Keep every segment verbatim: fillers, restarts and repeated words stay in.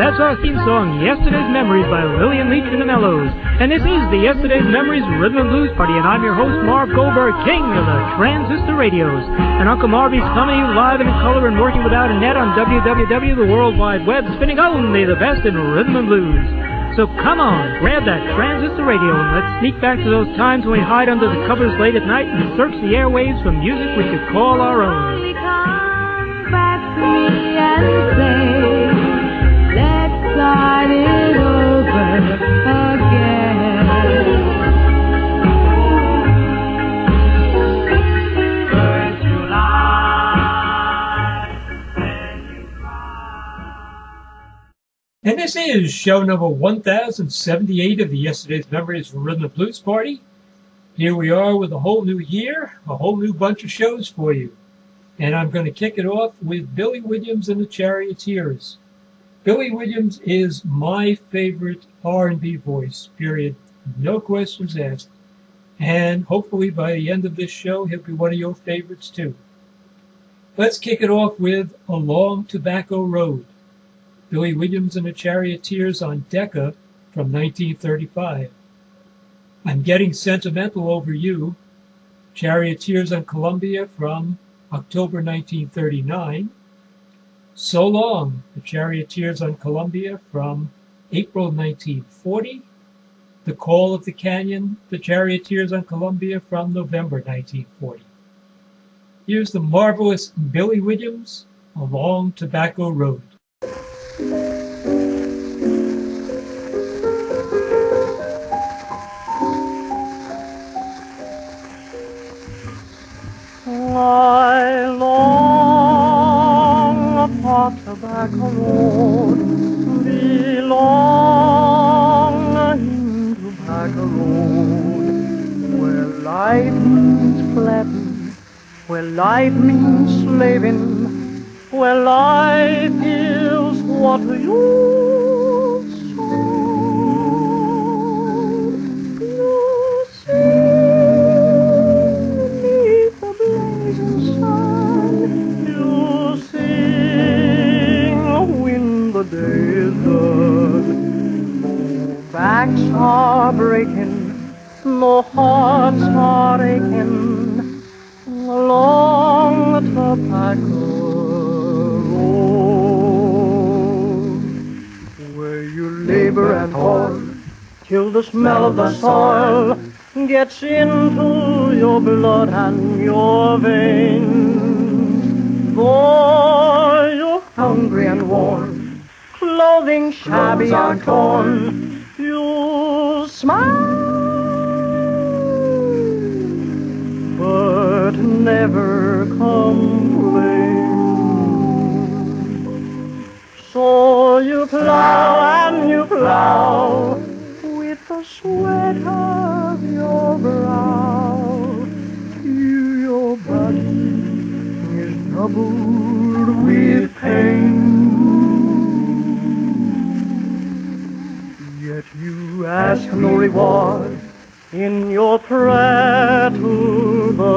That's our theme song, Yesterday's Memories by Lillian Leach and the Mellows. And this is the Yesterday's Memories Rhythm and Blues Party, and I'm your host, Marv Goldberg, king of the transistor radios. And Uncle Marvy's coming live and in color and working without a net on w w w dot the world wide web, spinning only the best in rhythm and blues. So come on, grab that transistor radio and let's sneak back to those times when we hide under the covers late at night and search the airwaves for music we could call our own. Come back to me and say, let's start it over again. First July, when you cry. And this is show number one thousand seventy-eight of the Yesterday's Memories Rhythm and Blues Party. Here we are with a whole new year, a whole new bunch of shows for you. And I'm going to kick it off with Billy Williams and the Charioteers. Billy Williams is my favorite R and B voice, period. No questions asked. And hopefully by the end of this show, he'll be one of your favorites too. Let's kick it off with Along Tobacco Road. Billy Williams and the Charioteers on Decca from nineteen thirty-five. I'm Getting Sentimental Over You. Charioteers on Columbia from October nineteen thirty-nine. So Long, the Charioteers on Columbia from April nineteen forty. The Call of the Canyon, the Charioteers on Columbia from November nineteen forty. Here's the marvelous Billy Williams, Along Tobacco Road. I long for tobacco road, belonging tobacco road, where life means flatting, where life means slaving, where life is what you backs are breaking, no hearts are aching along the tobacco road, where you labor and toil till the smell of the soil gets into your blood and your veins. Though you're hungry and worn, clothing shabby and torn, you smile, but never complain. So you plow and you plow with the sweat of your brow, till your body is doubled with pain. Yet you ask no reward in your prayer to the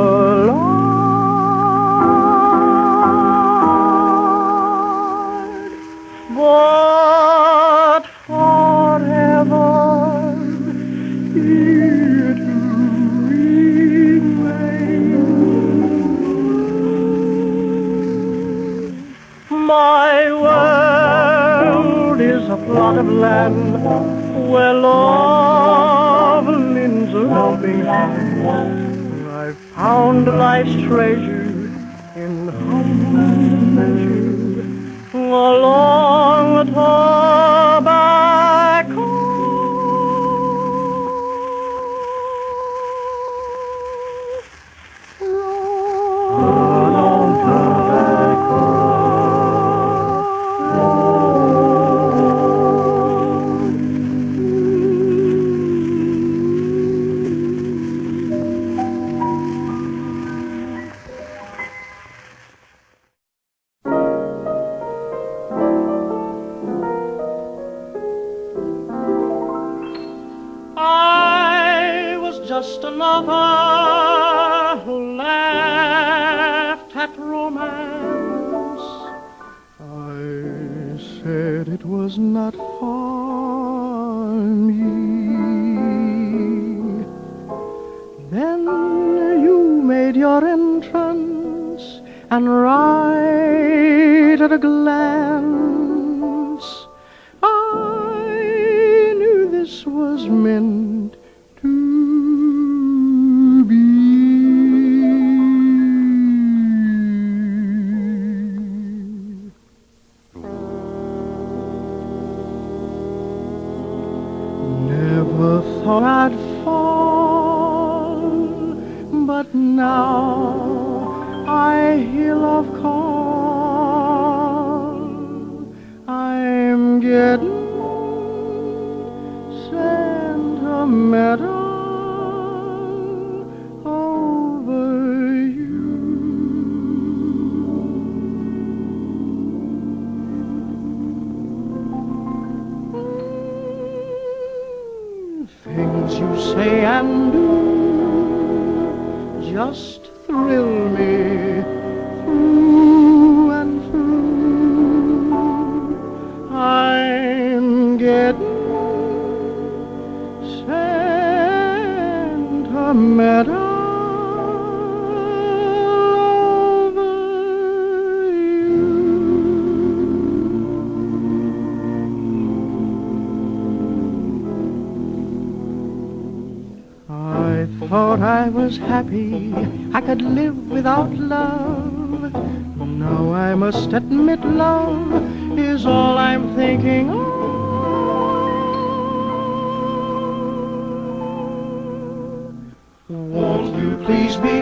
Lord, but forever here to remain. My world is a plot of land where love lends a helping hand. I've found life's treasure in humble measure along the tobacco road. Along tobacco just a lover who laughed at romance. I said it it was not for me. Then you made your entrance, and right at a glance I knew this was meant to be. Never thought I'd fall, but now I hear love call. I'm getting sentimental over you. Things you say and do just thrill me through and through. I'm getting sentimental over you. I thought I was happy, I could live without love. Now I must admit love is all I'm thinking of. Won't you please be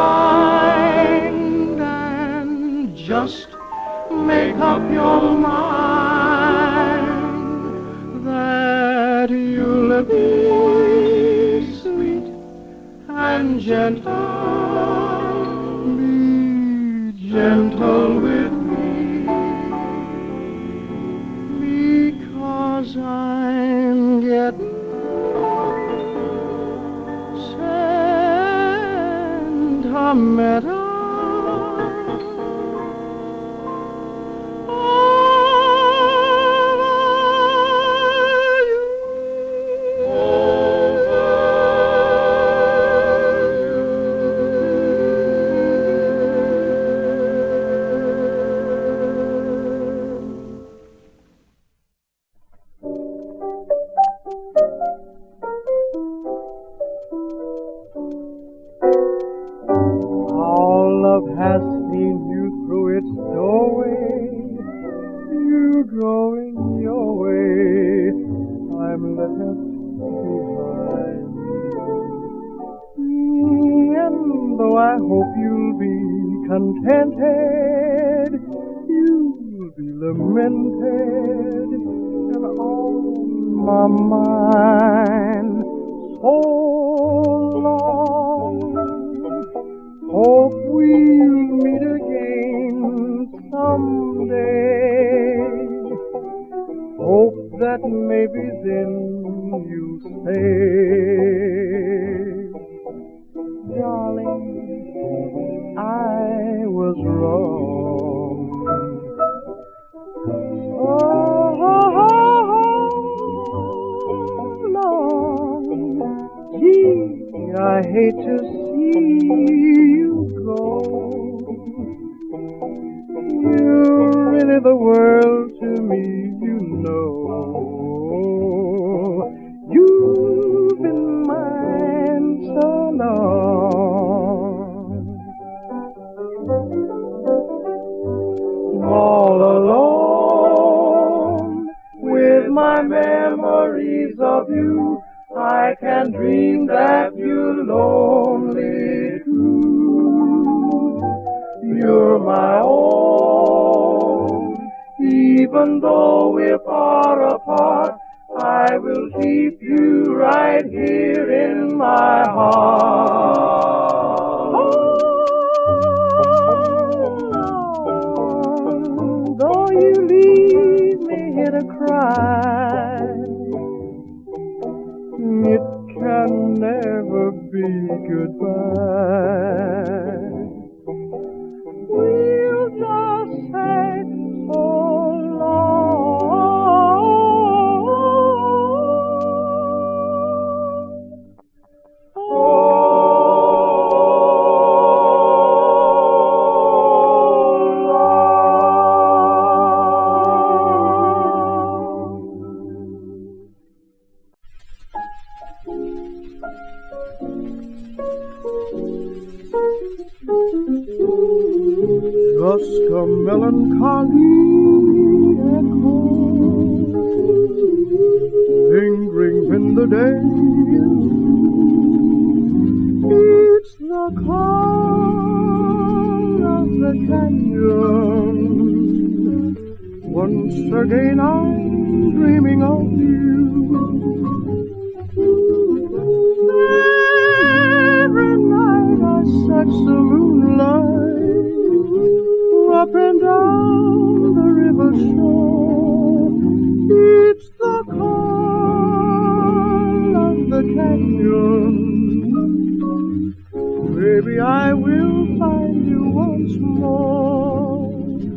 kind and just make up your mind that you'll be sweet and gentle, be gentle with me, because I'm getting sentimental has seen you through its doorway, you going your way, I'm left behind. Mm, and though I hope you'll be contented, you'll be lamented and on my mind so long. Hope we'll meet again someday. Hope that maybe then you'll say, darling, I was wrong. Oh, long, gee, I hate to see you go. You're really the world to me, you know. You've been mine so long. All alone with my memories of you, I can dream that you're lonely too. You're my own, even though we're far apart, I will keep you right here in my heart. Oh, though you leave me here to cry, it can never be goodbye. We'll just say so long. Just a melancholy echo, lingering in the day. It's the call of the canyon. Once again I'm dreaming of you. Every night I search the moonlight up and down the river shore. It's the call of the canyon. Maybe I will find you once more.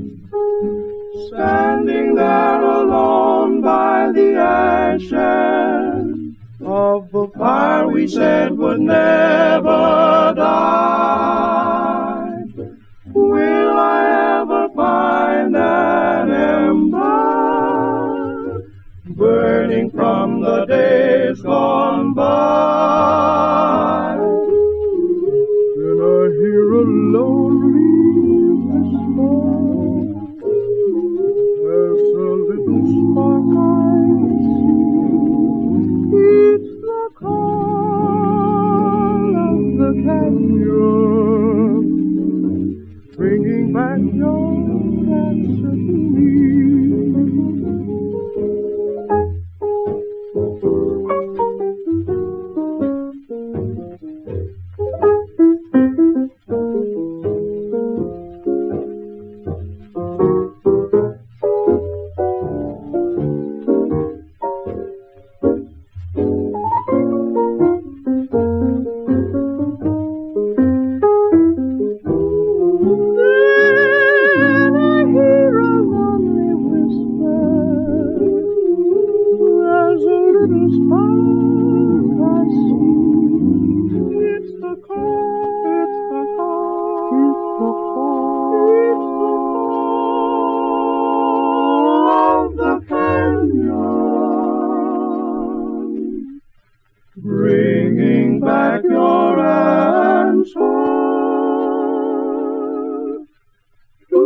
Standing there alone by the ashes of the fire we said would never die. Will I ever find an ember burning from the days gone by? Then I hear a lonely whisper. There's a little spark I see. It's the call of the canyon, bringing back your answer to me. Bringing back your answer to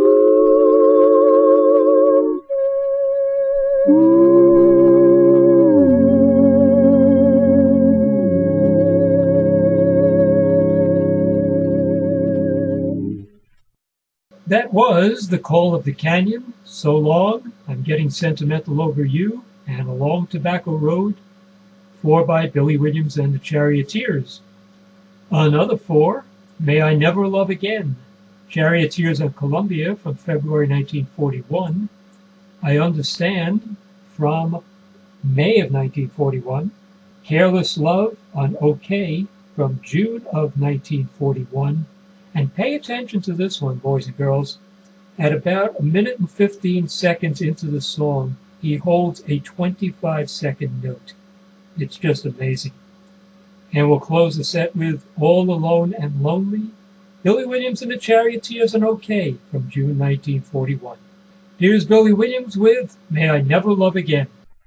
That was The Call of the Canyon, So Long, I'm Getting Sentimental Over You, and Along Tobacco Road, four by Billy Williams and the Charioteers. Another four, May I Never Love Again, Charioteers of Columbia from February nineteen forty-one, I Understand from May of nineteen forty-one, Careless Love on OK from June of nineteen forty-one, and pay attention to this one, boys and girls. At about a minute and fifteen seconds into the song, he holds a twenty-five second note. It's just amazing. And we'll close the set with All Alone and Lonely, Billy Williams and the Charioteers on OK from June nineteen forty-one. Here's Billy Williams with May I Never Love Again.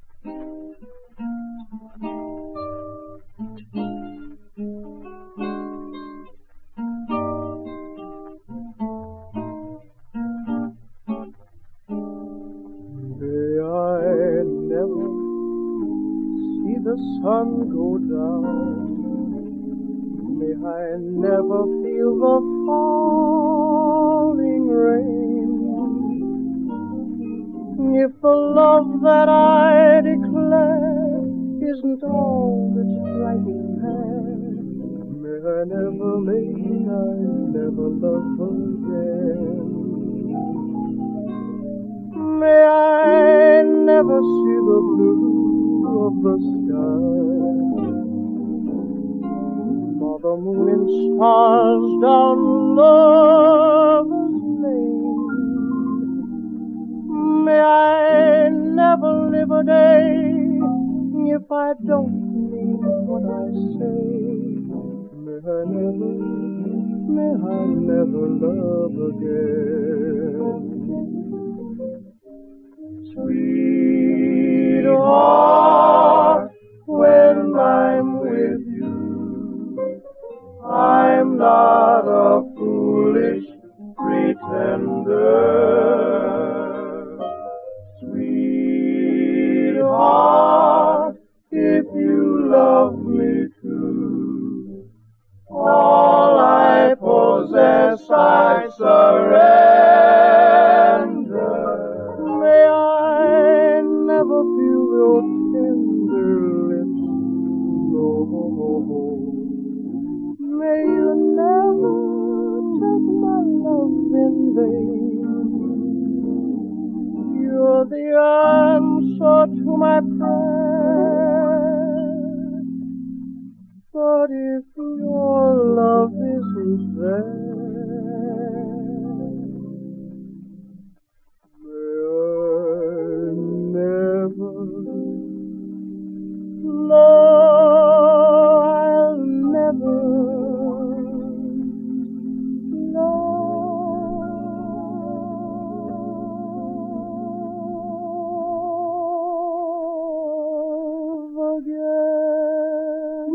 The sun go down, may I never feel the falling rain. If the love that I declare isn't all that's frightening hair, may I never, may I never love again. May I never see the blue of the sky, nor the moon and stars down lover's lane. May I never live a day if I don't mean what I say. May I never, may I never love again. Sweetheart, when I'm with you, I'm not a fool. tender. Sweetheart, if you love me too, all I possess I surrender. May I never feel your tender lips, no. May you never take my love in vain. You're the answer to my prayer. But if your love isn't there, may I never, no, I'll never love again.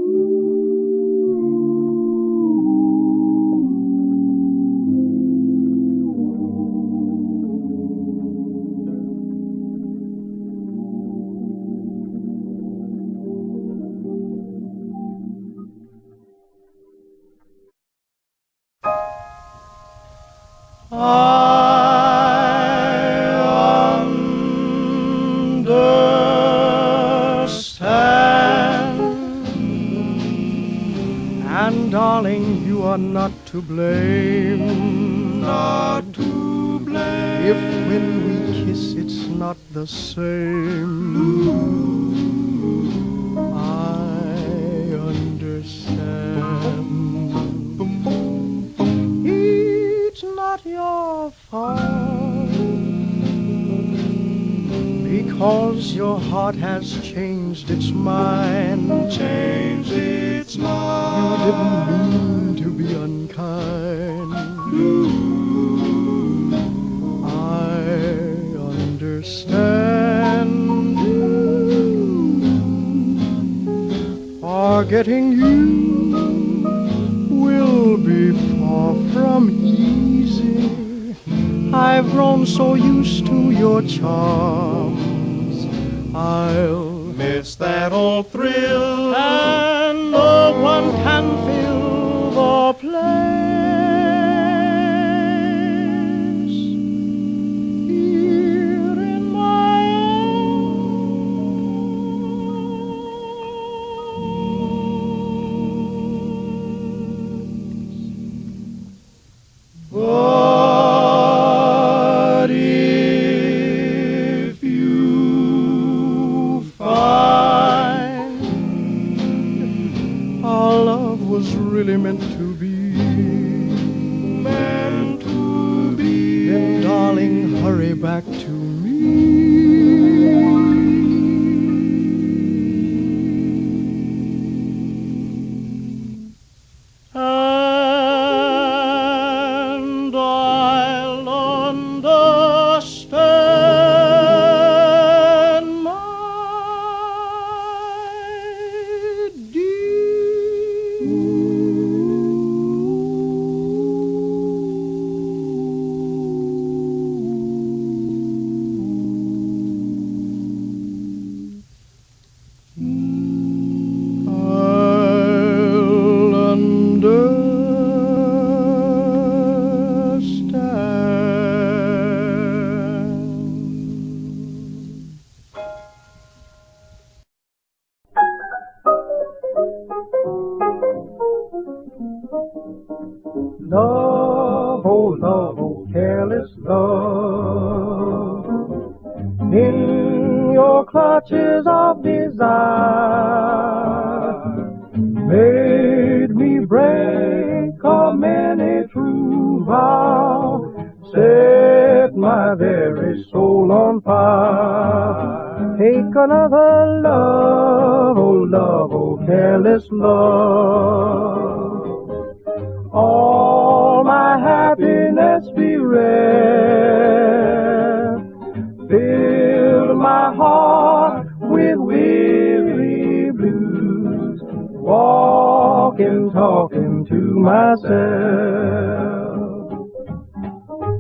I understand, and darling, you are not to blame, not to blame, if when we kiss it's not the same. I understand. It's not your fault, because your heart has changed its mind. Changed its mind. You didn't mean to be unkind. I understand. Forgetting you will be far from easy. I've grown so used to your charms, I'll miss that old thrill, and no one can fill the place here in my arms. But if you find our love was really meant to be, meant to be, then darling, hurry back to me. And I'll understand, my I'll understand. Love, oh love, oh careless love, in your clutches of desire, made me break a many true vow, set my very soul on fire. Take another love, oh love, oh careless love. All my happiness be reft, fill my heart with weary blues, walking, talking to myself.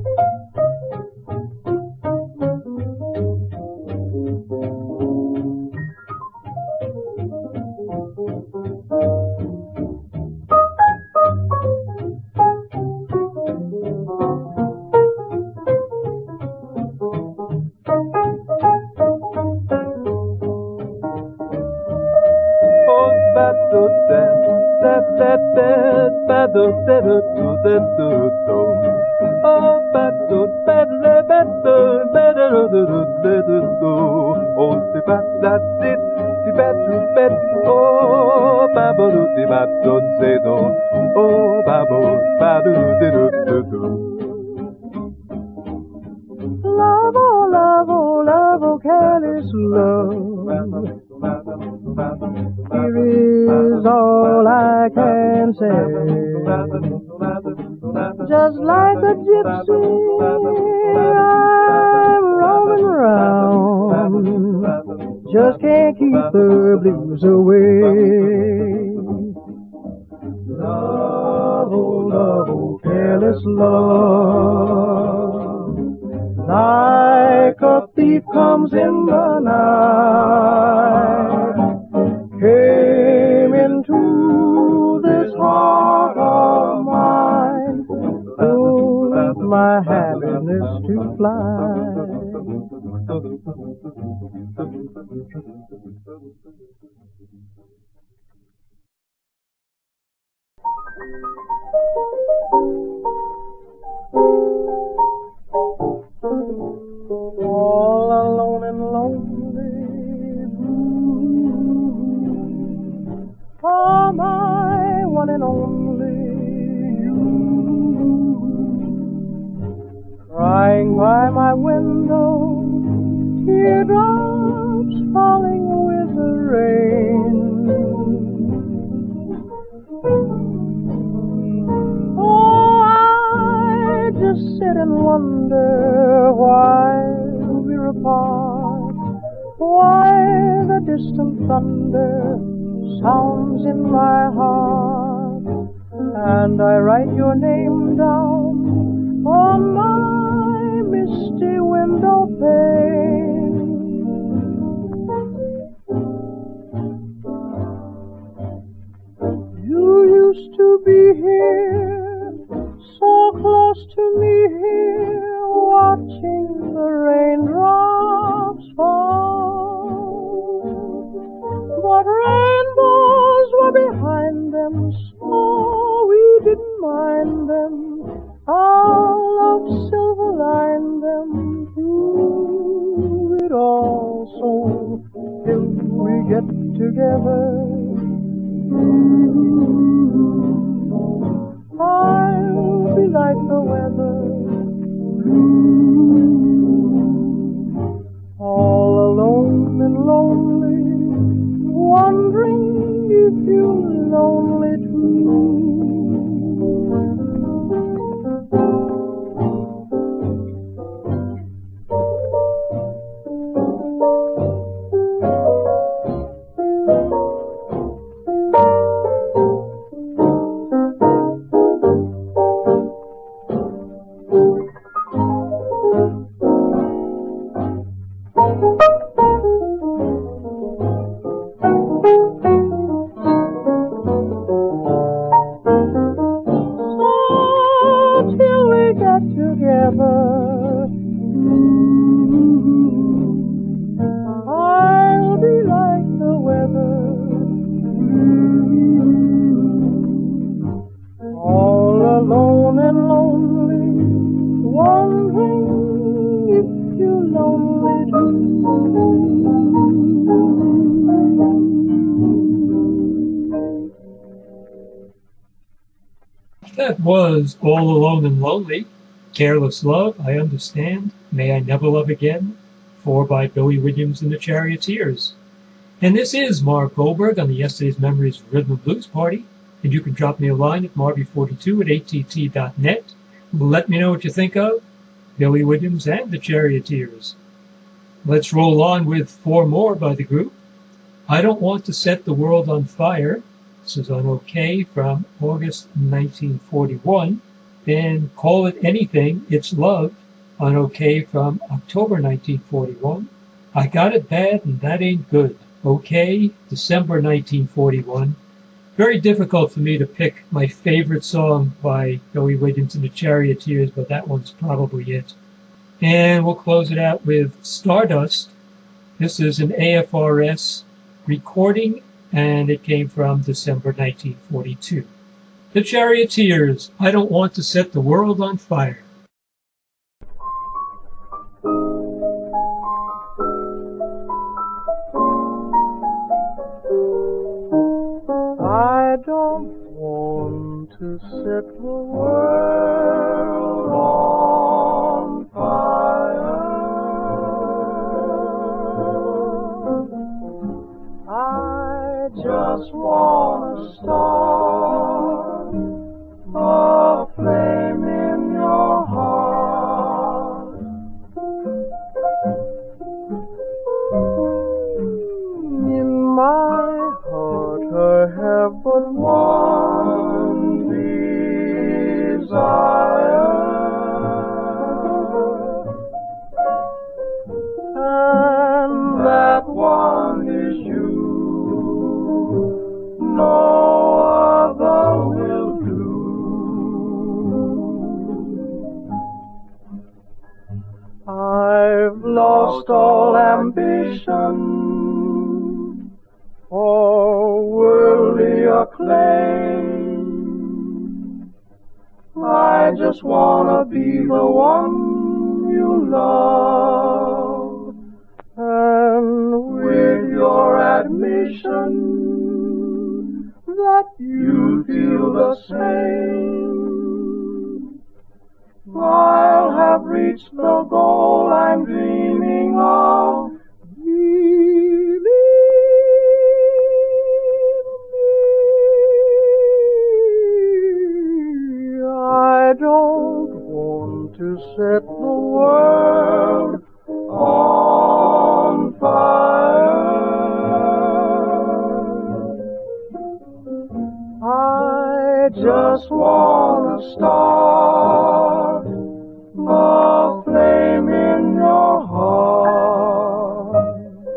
do do do do do do. Oh, ba do ba do ba do ba do do do do do do. Oh, si ba da di si ba do ba. Oh, ba ba do di ba do se do. Oh, ba bo ba do do do do do. Love, oh, love, oh, love, oh, careless love. Here is all I can say. Just like a gypsy, I'm roaming around. Just can't keep the blues away. Love, oh, love, oh, careless love. Like a thief comes in the night, came into this heart of mine, took my happiness to fly. All alone and lonely, blue, oh, my one and only you, crying by my window, teardrops falling with the rain. Oh, I just sit and wonder why we're apart, why the distant thunder sounds in my heart, and I write your name down on my misty window pane. You used to be here, so close to me here, watching the raindrops fall. But rainbows were behind them, so we didn't mind them. Our love silver lined them through it all. So till we get together, I'll be like the weather, all alone and lonely, wondering if you're lonely too. That was All Alone and Lonely, Careless Love, I Understand, May I Never Love Again, four by Billy Williams and the Charioteers. And this is Marv Goldberg on the Yesterday's Memories Rhythm and Blues Party, and you can drop me a line at marby forty-two at a t t dot net. Let me know what you think of Billy Williams and the Charioteers. Let's roll on with four more by the group. I Don't Want to Set the World on Fire. This is on OK from August nineteen forty-one. Then Call It Anything, It's Love on OK from October nineteen forty-one. I Got It Bad and That Ain't Good. OK, December nineteen forty-one. Very difficult for me to pick my favorite song by Billy Williams and the Charioteers, but that one's probably it. And we'll close it out with Stardust. This is an A F R S recording, and it came from December nineteen forty-two. The Charioteers, I Don't Want to Set the World on Fire. I don't want to set the world on fire. I just want to start a flame in your heart. In my heart I have but one desire, and that one is you. No other will do. I've lost all ambition for worldly acclaim. I just wanna be the one you love, and with your admission that you feel the same, I'll have reached the goal I'm dreaming of. Believe me, I don't want to set the world on fire. I just want to start a flame in your heart.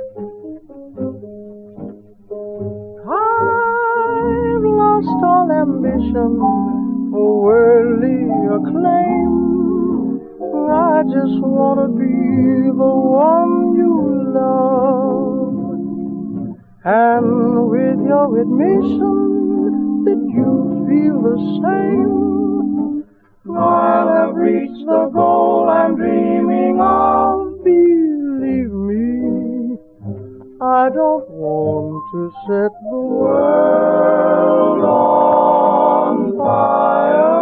I've lost all ambition for worldly acclaim. I just want to be the one you love, and with your admission that you feel the same, I'll have reached the goal I'm dreaming of. Believe me, I don't want to set the world on fire.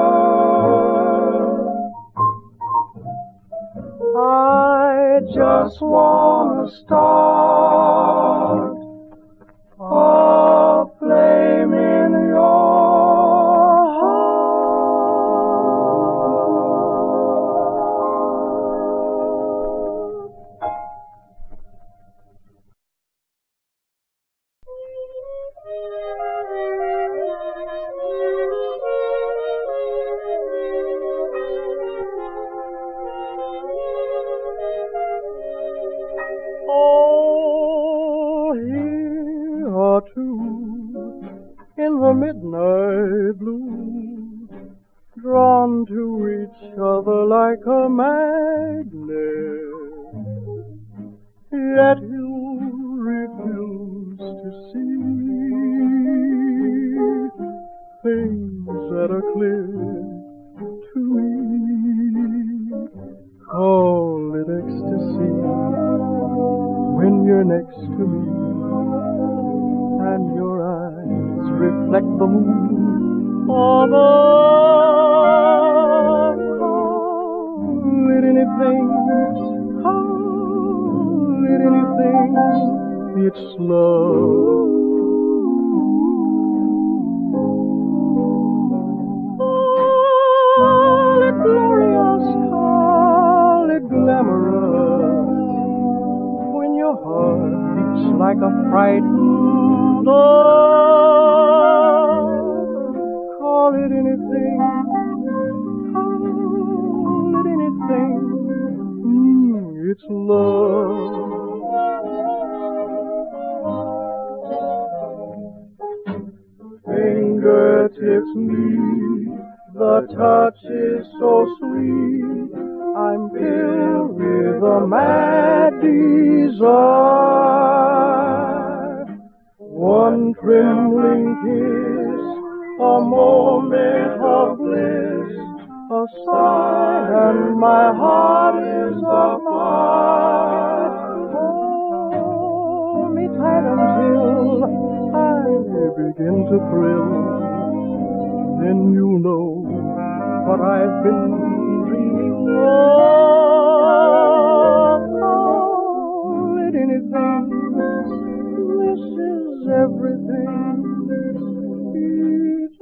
I just want to start a flame in your Oh, here are two in the midnight blue, drawn to each other like a magnet, yet you refuse to see things that are clear to me. Call it ecstasy when you're next to me, and your eyes reflect the moon above. Call it anything, call it anything, it's love. Call it glorious, call it glamorous, when your heart beats like a frightened dove. Call it anything, call it anything, mm, it's love. Fingertips meet, the touch is so sweet, I'm filled with a mad desire. One trembling kiss a moment of bliss, a sigh, and my heart is afire. Hold me tight until I begin to thrill. Then you know what I've been dreaming of. Call it anything. This is everything. It's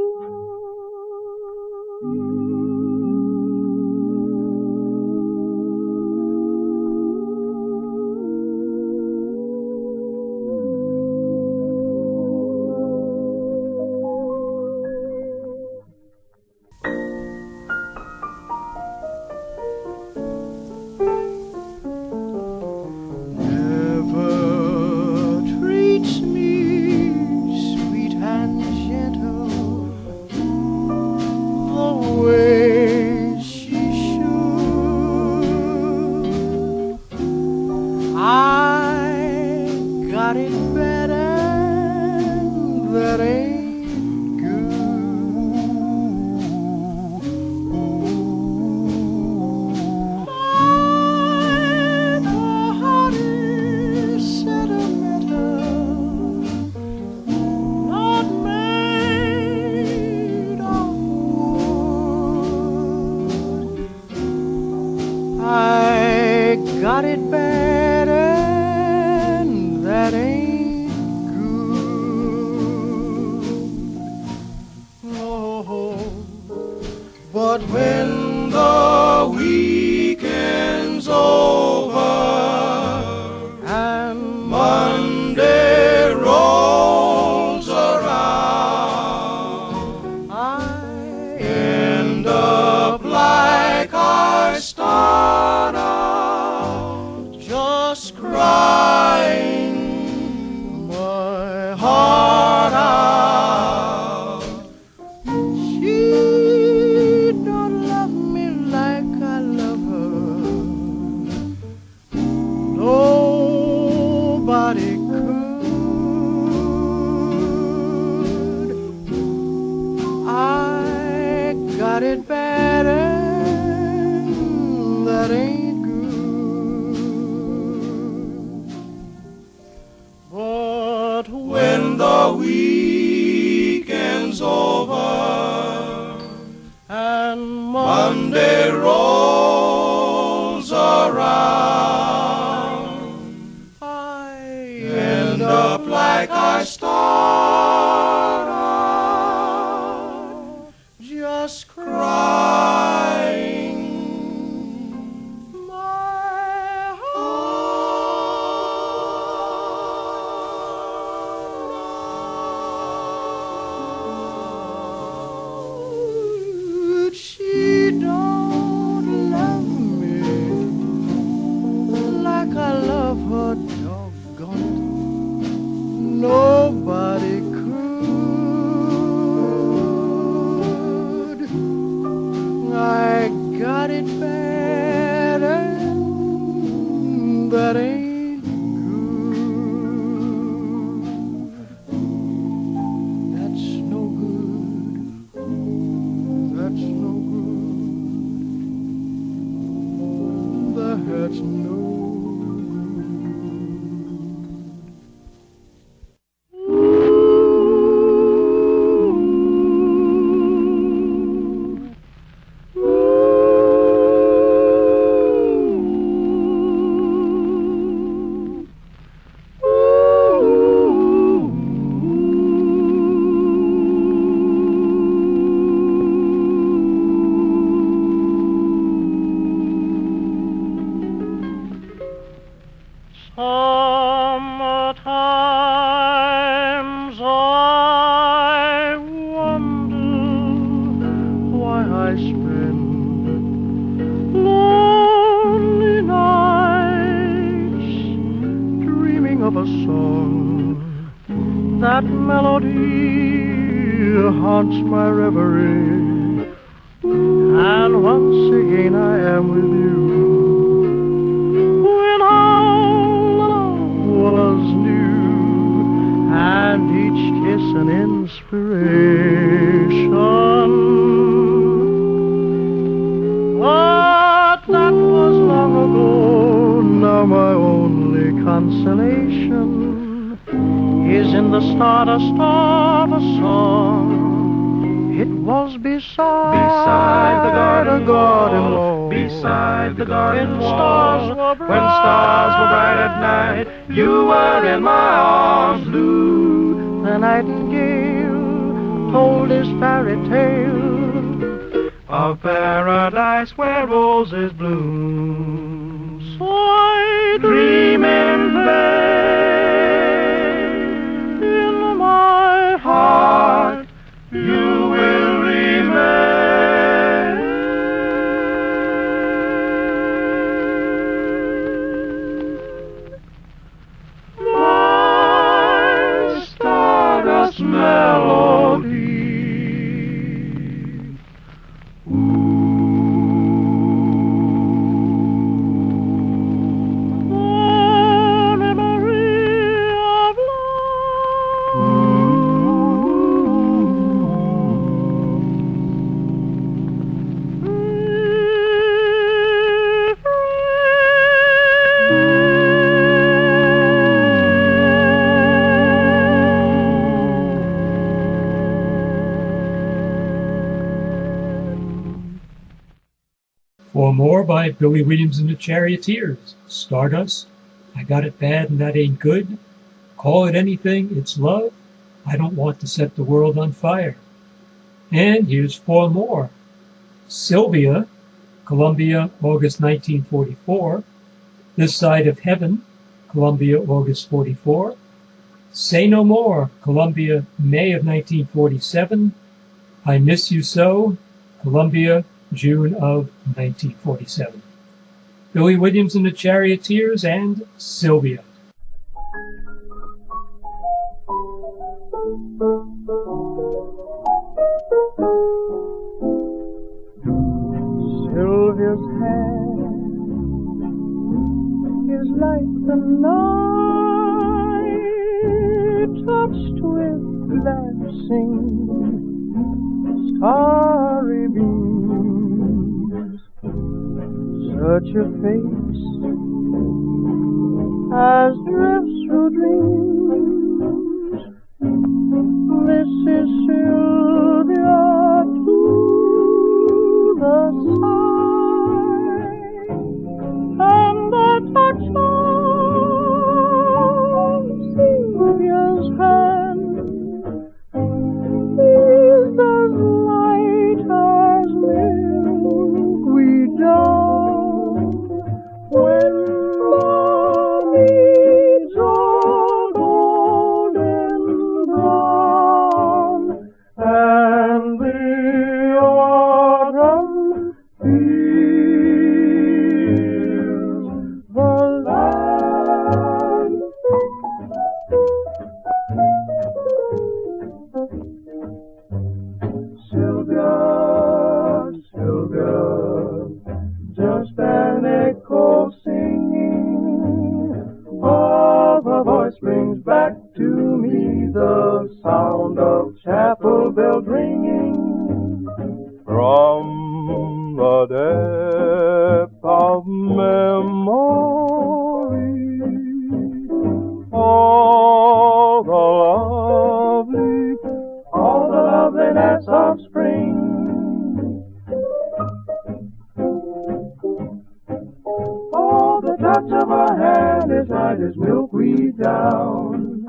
got it bad and that ain't good. Oh, but when the weekend's over and Monday rolls around, I end up like I start out, just crying my heart out. She don't love me like I love her. Nobody could. I got it bad and that ain't good. But when the weekend's over and Monday rolls around, I end up like I start out, just crying my heart. She don't love me like I love her, doggone it. Nobody could. I got it bad and that ain't good. That's no good. That's no good. That's no good. Sometimes I wonder why I spend lonely nights dreaming of a song. That melody haunts my reverie, and once again I am with you. When all was new, and each kiss an inspiration. stardust of a song. It was beside, beside the garden, garden wall, beside the garden when stars were bright, when stars were bright at night. You were in my arms, Lou. The nightingale told his fairy tale of paradise where roses bloom. So I dream in vain. In my heart you will remain. My stardust melody. For more by Billy Williams and the Charioteers, Stardust, I Got It Bad and That Ain't Good, Call It Anything, It's Love, I Don't Want to Set the World on Fire. And here's four more. Sylvia, Columbia, August nineteen forty-four. This Side of Heaven, Columbia, August forty-four. Say No More, Columbia, May of nineteen forty-seven. I Miss You So, Columbia, June of nineteen forty-seven. Billy Williams and the Charioteers and Sylvia. Sylvia's hand is like the night touched with glancing starry beams. Such a face as drifts through dreams. This is Sylvia to the side, and the touch of Sylvia's hand is as light as milkweed down when the leaves are golden brown and the autumn fills the land. Sylvia, Sylvia, just an echo singing of a voice brings back to me the sound of chapel bells ringing from the depth of memory. All the lovely, all the loveliness of spring. Oh, the touch of her hand is light as milkweed down.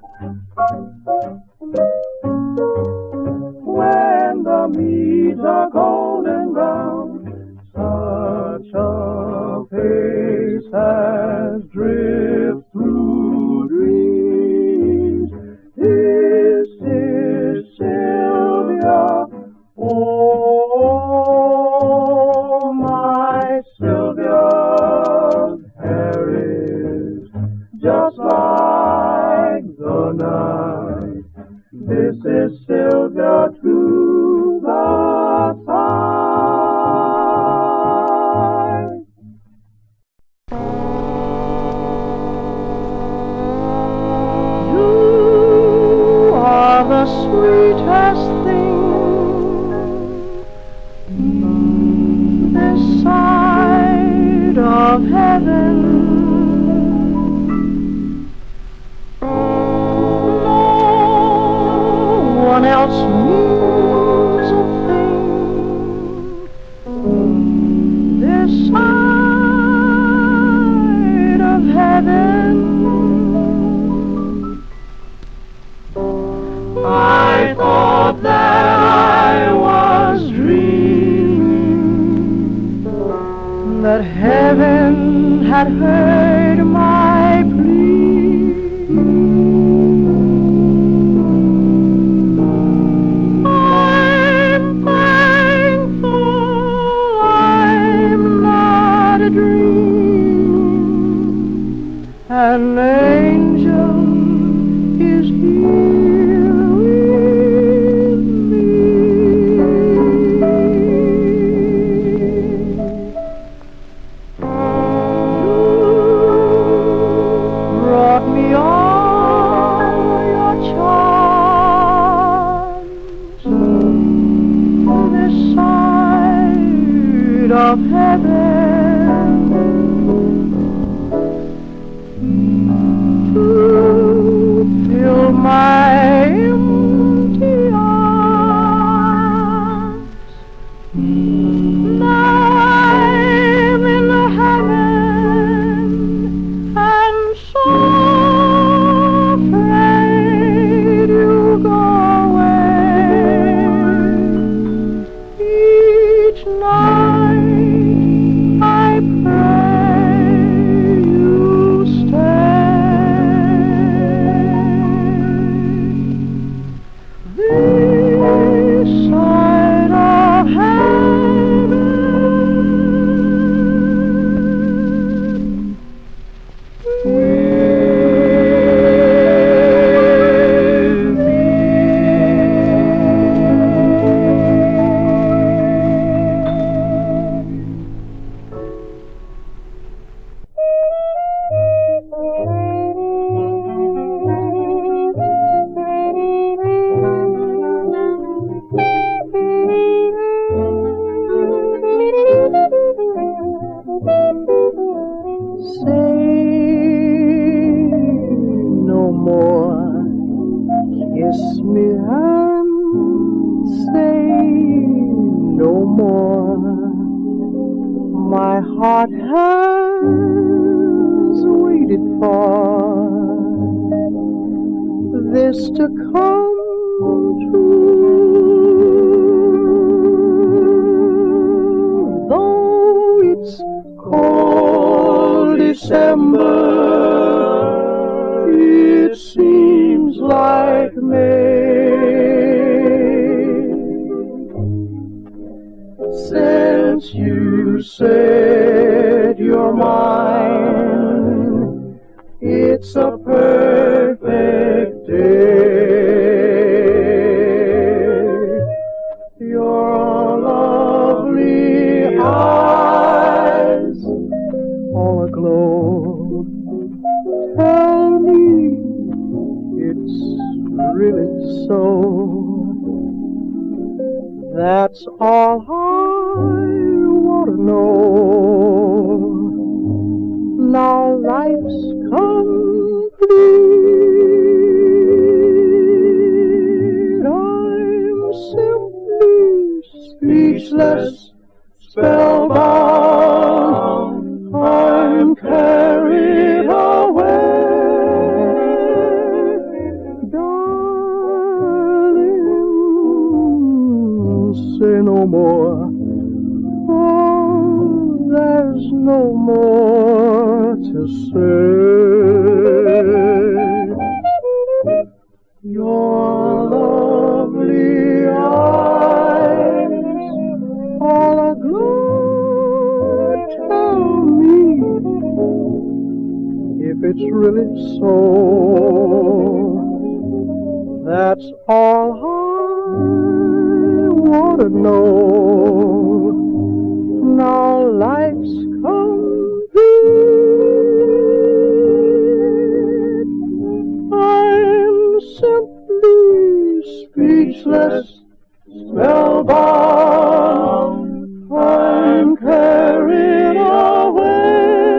When the meads are golden brown, such a face as drifts through dreams. This is Sylvia. Oh, my Sylvia's hair is just like the night. This is Sylvia to the side. that heaven had heard my plea. I'm thankful I'm not a dream. An angel is here with me. Brought me all your charms this side of heaven to fill my empty arms. Now I'm in heaven and so afraid you'll go away. Each night I pray you'll stay. This side of heaven with me. Say no more, kiss me and say no more. My heart has waited for this to come true. Though it's cold December, it seems like May since you said you're mine. It's a perfect day. Your lovely eyes all aglow tell me it's really so. That's all I want to know. Now life's complete. I'm simply speechless, spellbound. I'm carried away. Darling, say no more. Oh, there's no more to say. Your lovely eyes all aglow tell me if it's really so. That's all I want to know. Now life's complete. I'm simply speechless, spellbound. I'm carried away.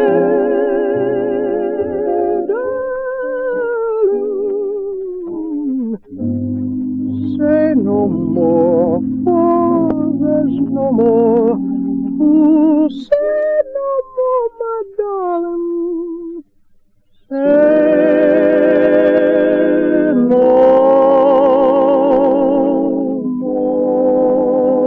Darling, say no more, for there's no more. Ooh, say no more, my darling. Say no more.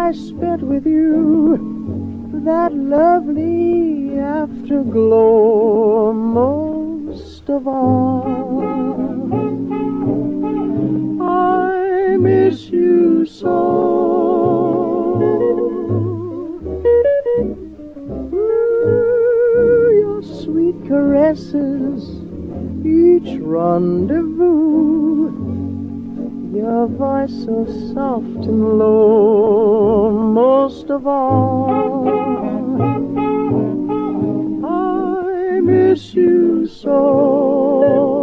I spent with you, that lovely afterglow most of all. I miss you so. Ooh, your sweet caresses, each rendezvous, your voice so soft and low, most of all, I miss you so.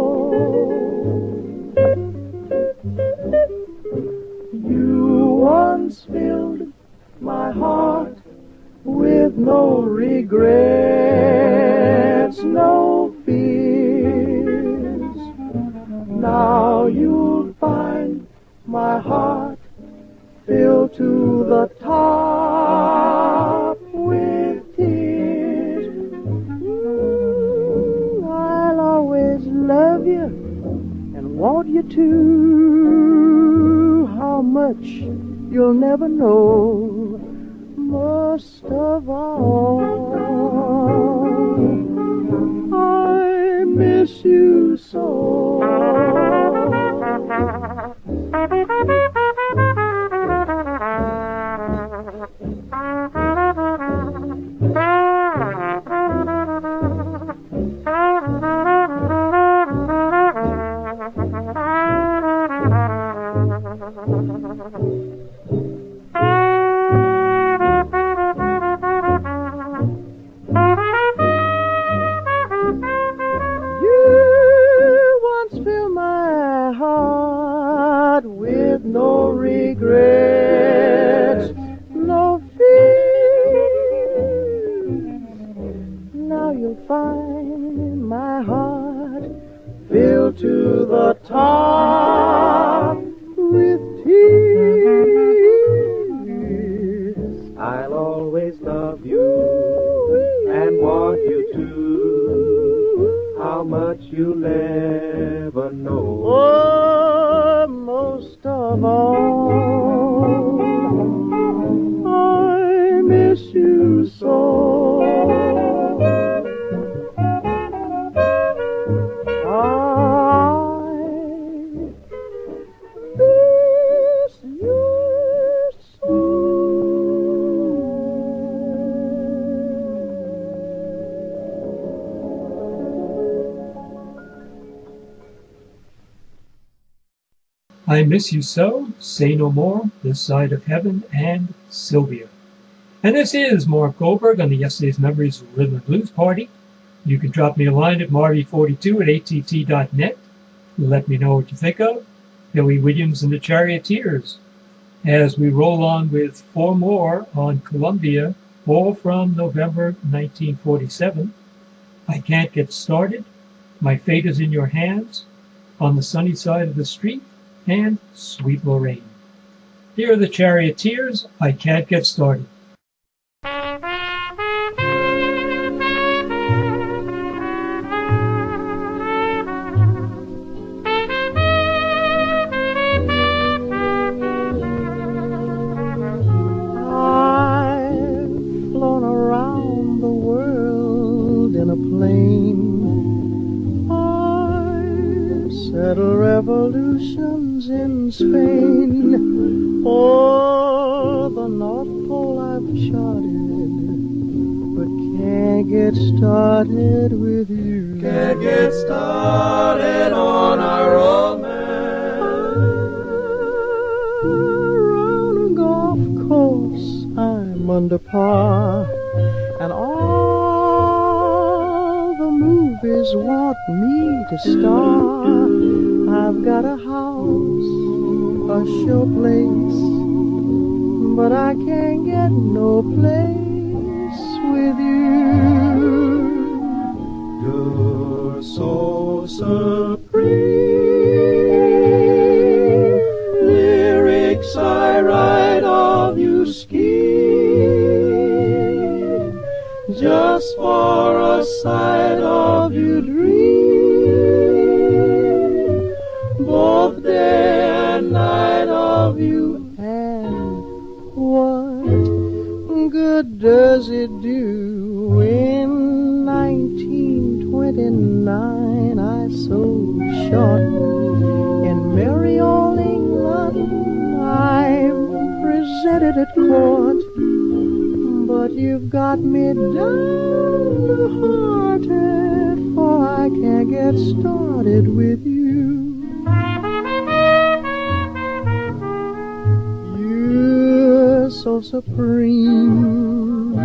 You once filled my heart with no regrets, no fears. Now you'll find my heart filled to the top with tears. Mm, I'll always love you and want you to. How much you'll never know. Most of all, I miss you so. No regrets, no fears. Now you'll find my heart filled to the top with tears. I'll always love you and want you to. How much you'll never know. Oh, most of all, I miss you so. I miss you so. I Miss You So, Say No More, This Side of Heaven, and Sylvia. And this is Mark Goldberg on the Yesterday's Memories Rhythm and Blues Party. You can drop me a line at marty forty-two at a t t dot net. Let me know what you think of Billy Williams and the Charioteers, as we roll on with four more on Columbia, all from November nineteen forty-seven. I Can't Get Started, My Fate Is in Your Hands, On the Sunny Side of the Street, and Sweet Lorraine. Here are the Charioteers, I Can't Get Started. I've flown around the world in a plane. I've settled revolutions in Spain. Oh, the North Pole I've charted, but can't get started with you. Can't get started on our romance. Around a golf course I'm under par, and all the movies want me to star. I've got a house, a show place, but I can't get no place with you. You're so supreme. Lyrics I write of you scheme, just for a sight of you dream, both day and night of you. And what short. In merry old England I'm presented at court, but you've got me downhearted, for I can't get started with you. You're so supreme.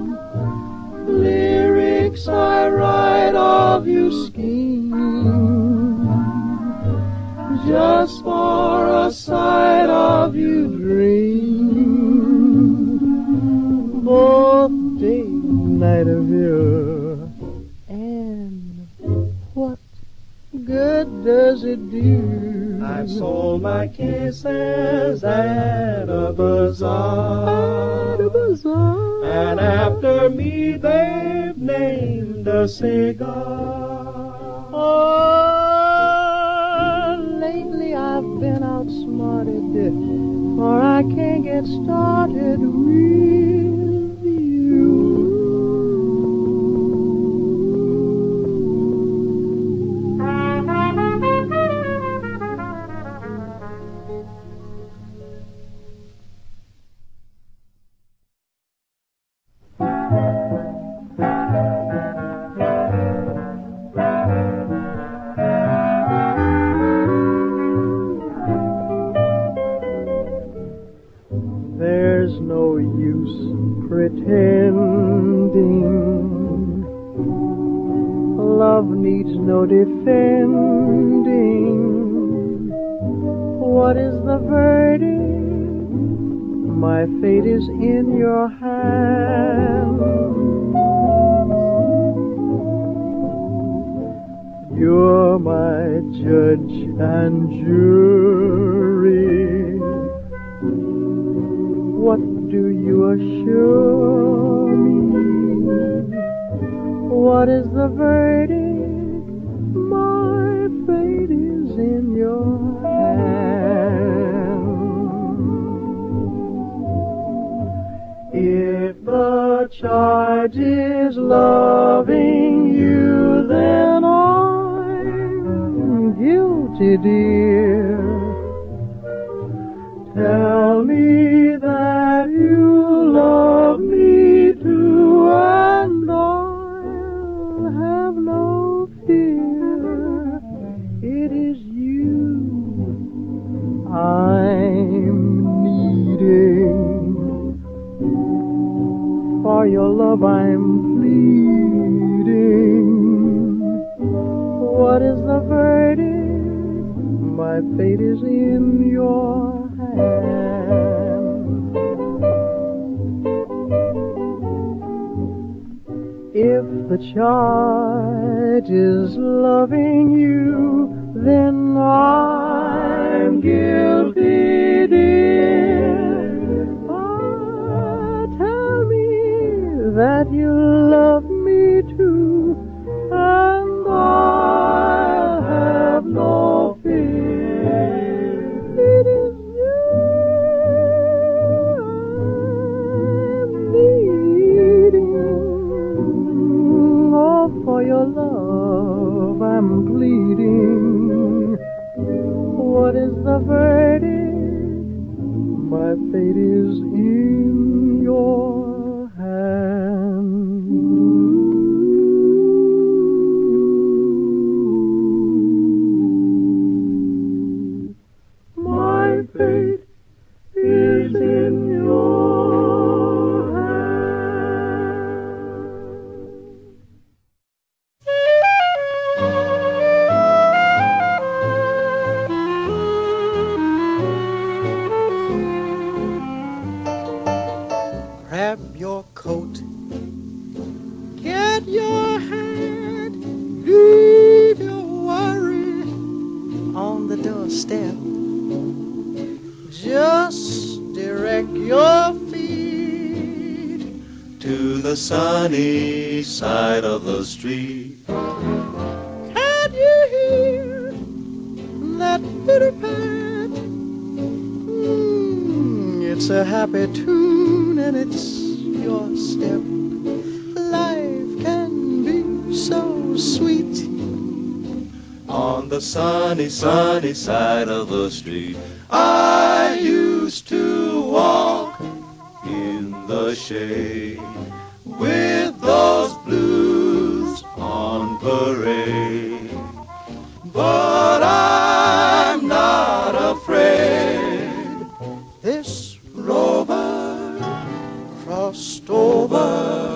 Lyrics I write of you scheme, just for a sight of you dream, both day and night of you. And what good does it do? I've sold my kisses at a bazaar, at a bazaar. And after me they've named a cigar. Oh, lately I've been outsmarted, for I can't get started with you. There's no use pretending. Love needs no defending. What is the verdict? My fate is in your hands. You're my judge and jury. What do you assure me? What is the verdict? My fate is in your hands. If the charge is loving you, then I'm guilty, dear. Tell me that you love me too, and I'll have no fear. It is you I'm needing. For your love I'm pleading. What is the verdict? My fate is in your hand. If the charge is loving you, then I'm guilty, dear. Ah, tell me that you love me too, and I'll have no fear. It is you I'm needing. Oh, for your love I'm pleading. What is the verdict? My fate is in your hands. My fate is in your hands. Grab your coat, get your hat, leave your worry on the doorstep. Just direct your feet to the sunny side of the street. Can't you hear that pitter-pat? Mm, it's a happy tune and it's your step. Life can be so sweet on the sunny, sunny side of the street. I used to walk in the shade with those blues on parade. But I'm not afraid. This rover crossed over,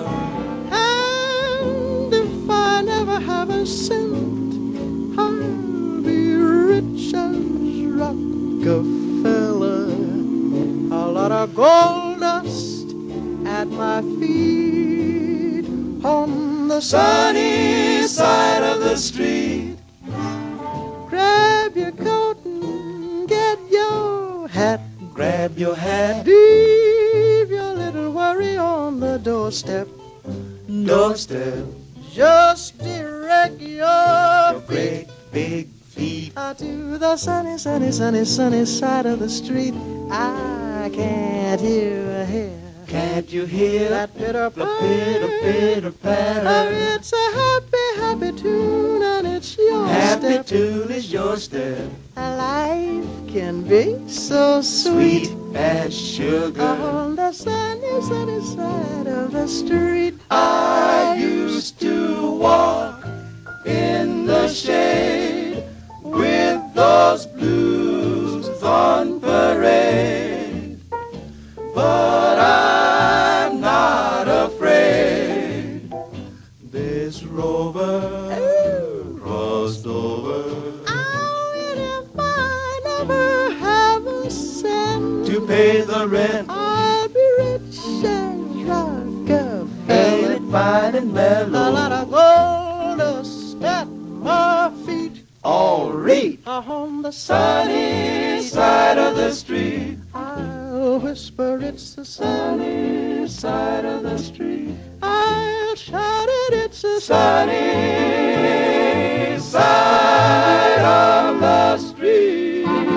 and if I never have a cent, I'll be rich as Rockefeller. A lot of gold dust at my feet on the sunny side of the street. Grab your coat and get your hat. Grab your hat. Leave your little worry on the doorstep. Doorstep. Just direct your great big feet out to the sunny, sunny, sunny, sunny side of the street. I can't hear a hair. Can't you hear that pitter pitter pitter patter? It's a happy, happy tune, and it's your happy step. Happy tune is your step. Life can be so sweet, sweet as sugar on the sunny, sunny side of the street. I used to walk in the shade with those blues on parade, but I'm not afraid. This rover crossed over, oh, and if I never have a cent to pay the rent, I'll be rich as Rockefeller, feeling fine and mellow. A lot of gold dust at my feet, all right on the sunny side of the street. I'll whisper it's the sunny side of the street. I'll shout it, it's the sunny side of the street.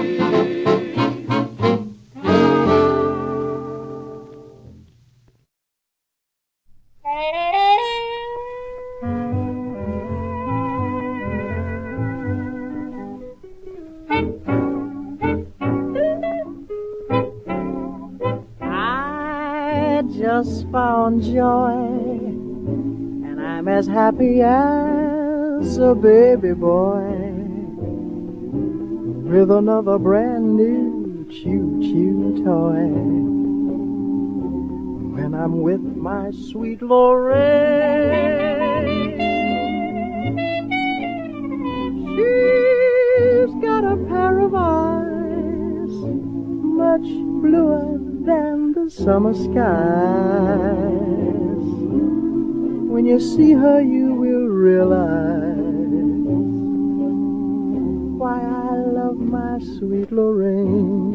Just found joy, and I'm as happy as a baby boy with another brand new choo-choo toy. When I'm with my sweet Lorraine, she's got a pair of eyes much bluer than the summer skies. When you see her, you will realize why I love my sweet Lorraine.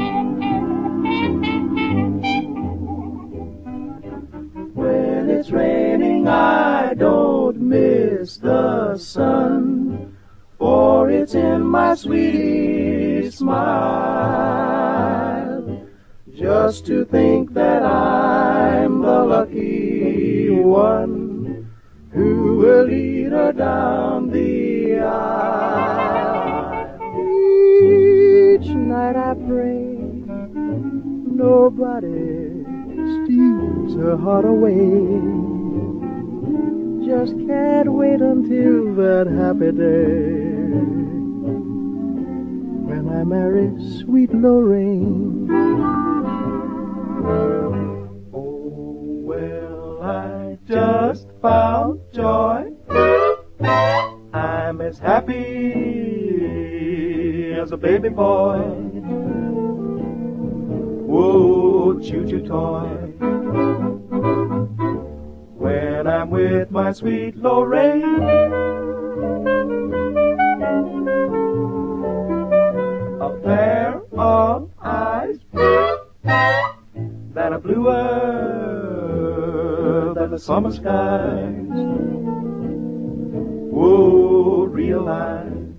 When it's raining, I don't miss the sun, for it's in my sweet smile. Just to think that I'm the lucky one who will lead her down the aisle. Each night I pray nobody steals her heart away. Just can't wait until that happy day when I marry sweet Lorraine. Oh, well, I just found joy. I'm as happy as a baby boy. Whoa, choo-choo toy. When I'm with my sweet Lorraine, a pair of eyes that are bluer than the summer skies. Whoa, realize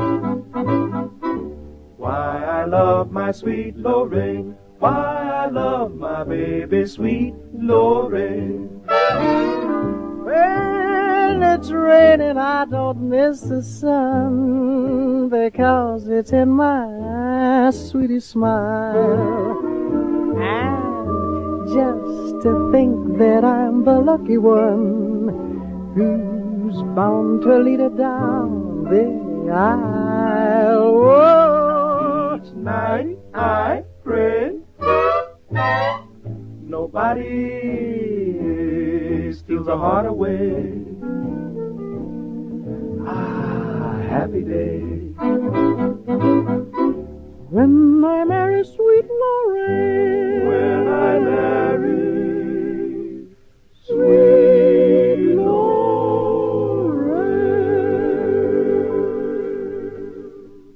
why I love my sweet Lorraine, why I love my baby sweet Lorraine. When when it's raining, I don't miss the sun, because it's in my sweetie smile. And just to think that I'm the lucky one who's bound to lead her down the aisle. Whoa. Each night I pray nobody steals a heart away. Ah, happy day when I marry sweet Lorraine. When I marry sweet Lorraine.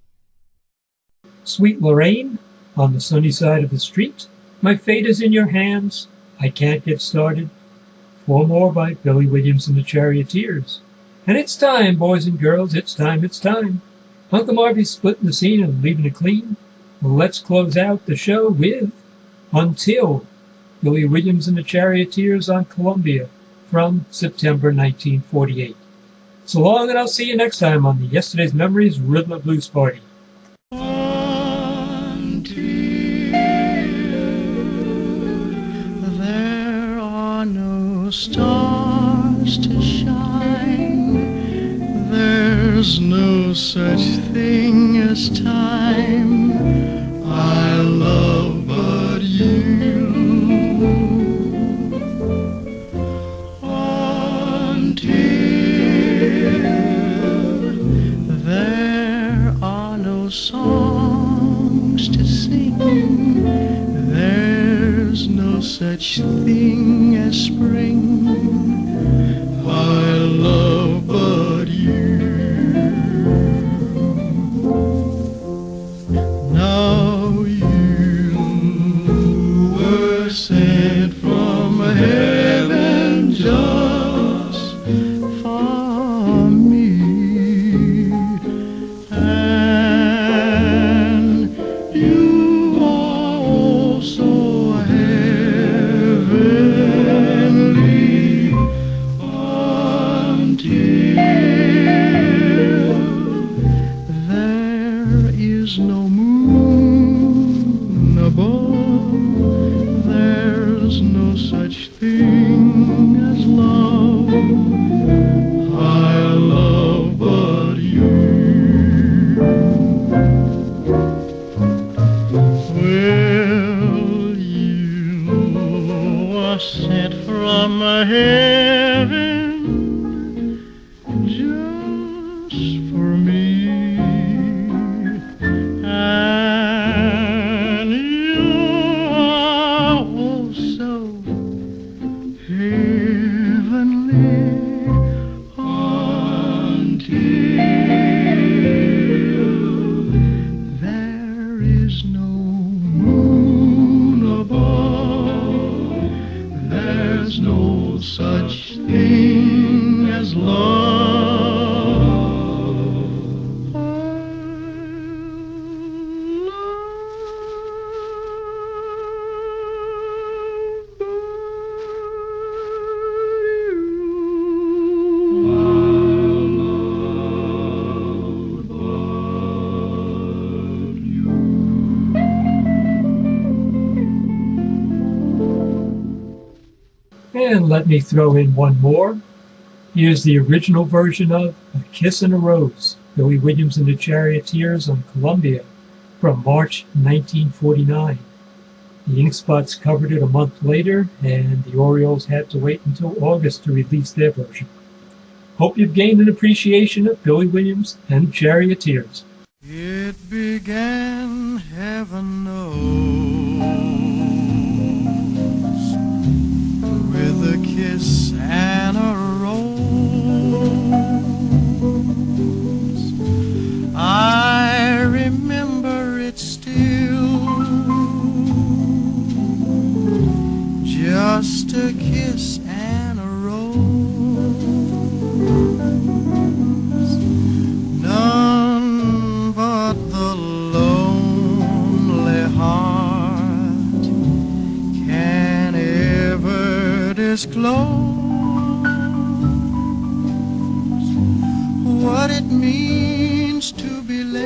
Sweet Lorraine, on the sunny side of the street. My fate is in your hands. I can't get started. Four more by Billy Williams and the Charioteers. And it's time, boys and girls, it's time, it's time. Uncle Marvy's splitting the scene and leaving it clean. Well, let's close out the show with Until, Billy Williams and the Charioteers on Columbia from September nineteen forty-eight. So long, and I'll see you next time on the Yesterday's Memories Rhythm and Blues Party. Stars to shine, there's no such thing as time I love but you. Until there are no songs to sing, there's no such thing as spring I love but you. Now you were sent from heaven just for me, and you are also heavenly. Until there is no moon above, there's no such thing as love I love but you. Well, you are sent from heaven just for me, and you are also heavenly. Until there is no moon above, there's no such thing as love. And let me throw in one more. Here's the original version of A Kiss and a Rose, Billy Williams and the Charioteers on Columbia from March nineteen forty-nine. The Ink Spots covered it a month later, and the Orioles had to wait until August to release their version. Hope you've gained an appreciation of Billy Williams and the Charioteers. It began, heaven knows, with a kiss and a rose. I remember it still, just a kiss and a rose. None but the lonely heart can ever disclose means to be left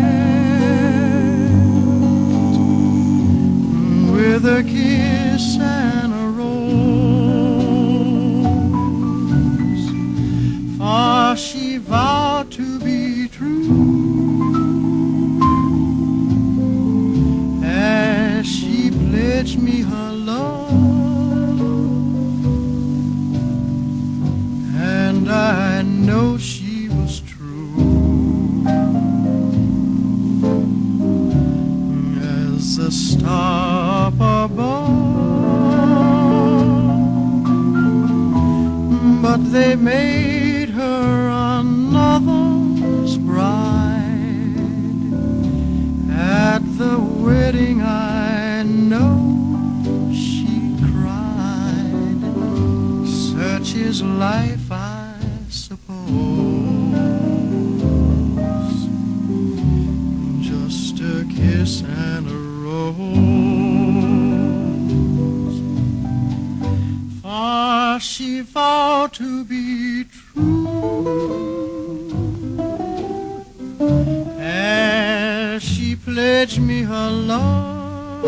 with a kiss and a rose, for she vowed to be true as she pledged me her love, and I know she was true as a star above. But they made her another's bride at the wedding. I know she cried. Such is life, I suppose, just a kiss and a rose, for she vowed to be true as she pledged me her love,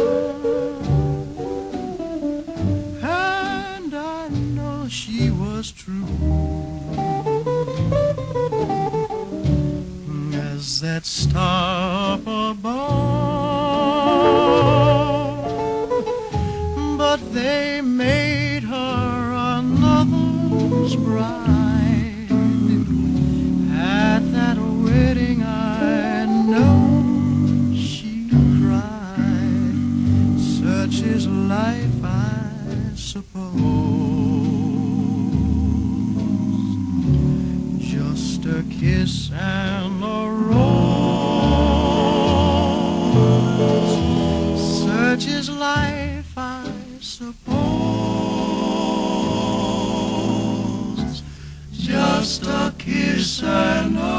and I know she was true as that star above. But they made her another's bride at that wedding. I know she cried. Such is life, I suppose, just a kiss and a rose. Such is life, I suppose, just a kiss and a